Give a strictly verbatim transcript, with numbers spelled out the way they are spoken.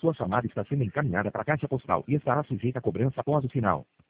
Sua chamada está sendo encaminhada para a caixa postal e estará sujeita a cobrança após o sinal.